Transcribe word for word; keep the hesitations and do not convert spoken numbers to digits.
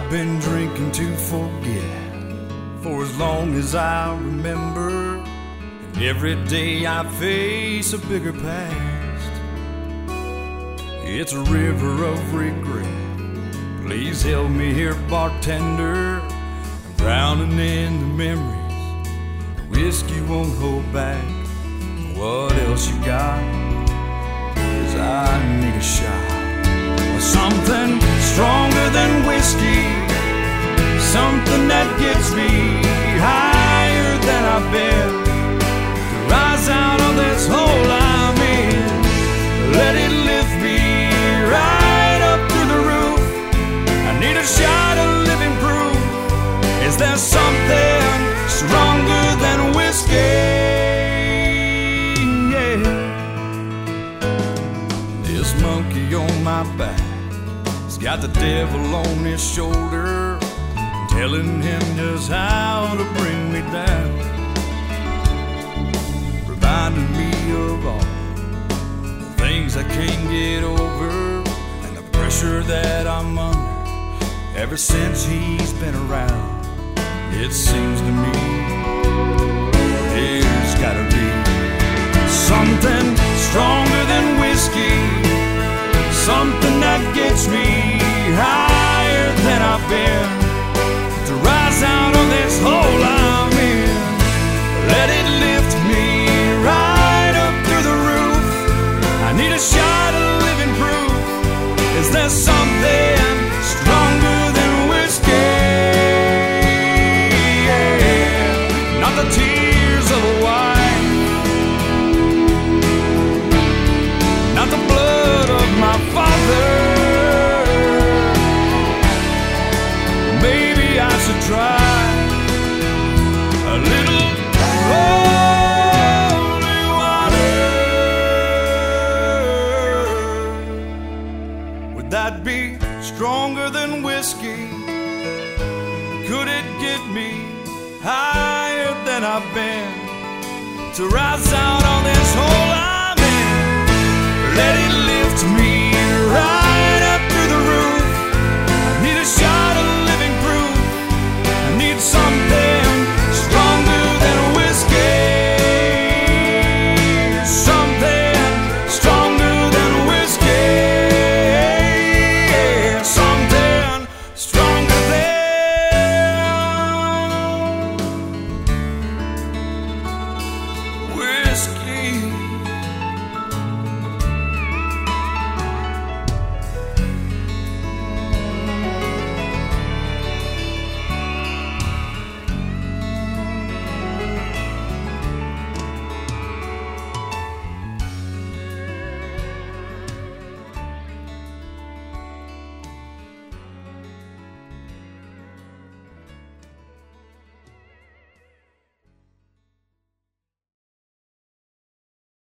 I've been drinking to forget for as long as I remember, and every day I face a bigger past. It's a river of regret. Please help me here, bartender. I'm drowning in the memories. Whiskey won't hold back. What else you got? 'Cause I need a shot of something stronger than whiskey, something that gets me higher than I've been, to rise out of this hole I'm in. Let it lift me right up through the roof. I need a shot of living proof. Is there something stronger than whiskey? Yeah. This monkey on my back, he's got the devil on his shoulder, telling him just how to bring me down, reminding me of all the things I can't get over, and the pressure that I'm under ever since he's been around. It seems to me there's gotta be something stronger than whiskey, something that gets me higher than I've been, to rise out of this hole I'm in. Let it lift me right up through the roof. I need a shot of living proof. Is there something stronger than whiskey? Yeah. Not the tears of a wife, not the blood of my father. Maybe I should try a little holy water. Would that be stronger than whiskey? Could it get me higher than I've been, to rise out on this hole I'm in? Let it lift me